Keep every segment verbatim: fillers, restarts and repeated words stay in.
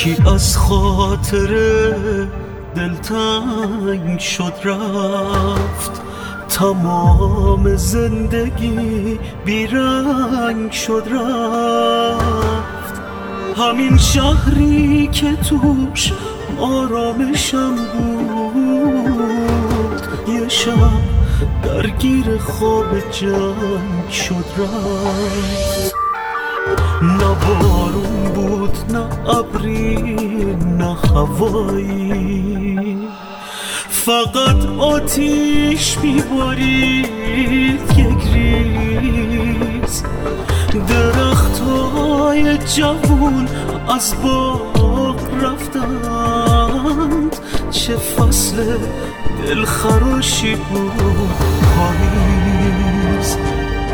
کی از خاطر دلتنگ شد رفت، تمام زندگی بیرنگ شد رفت. همین شهری که توش آرامشم بود، یه شب درگیر خواب جنگ شد رفت. نه بارون بود نه ابری نه هوایی، فقط آتیش میبارید یک ریز. درختای جوون از باغ رفتند، چه فصل دلخراشی بود پاییز.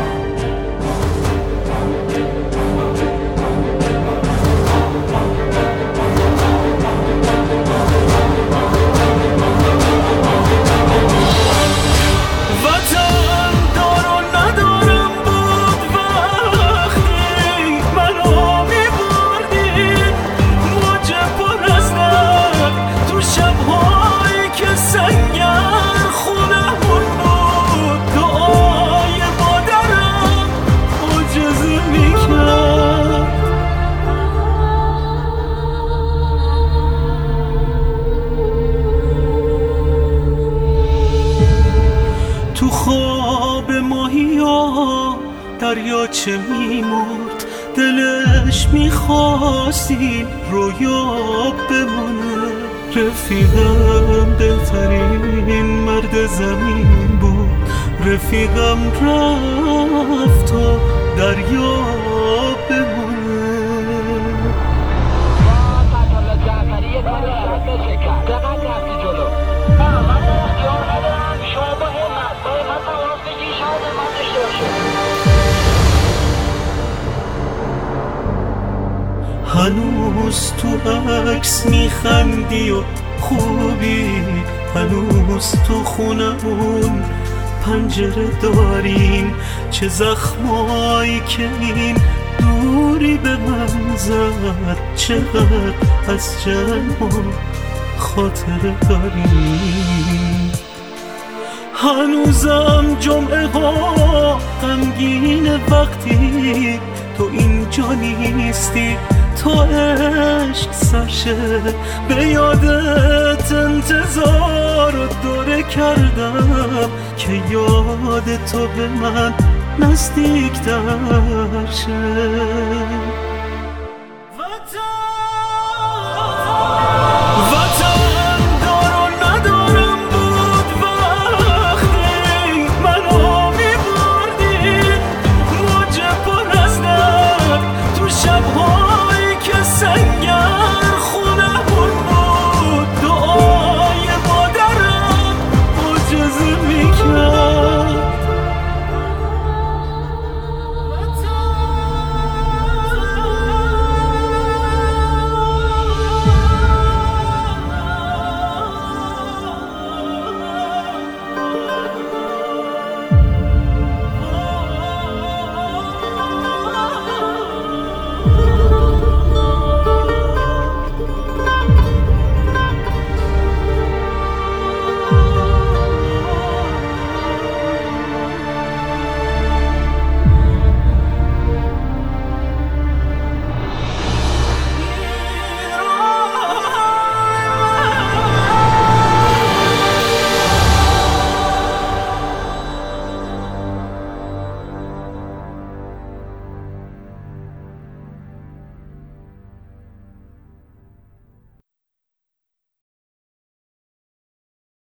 تو خواب ماهیا دریاچه میمرد، دلش میخواست این رویا بمونه. رفیقم بهترین مرد زمین بود، رفیقم رفت تا دریا بمونه. هنوز تو عکس میخندی و خوبی، هنوز تو خونمون پنجره داریم. چه زخمایی که این دوری به من زد، چقدر از جمع خاطره داریم. هنوزم جمعه ها غمگین وقتی تو اینجا نیستی، تا عشق سرشه به یادت انتظار و دوره کردم که یاد تو به من نزدیک تر شه.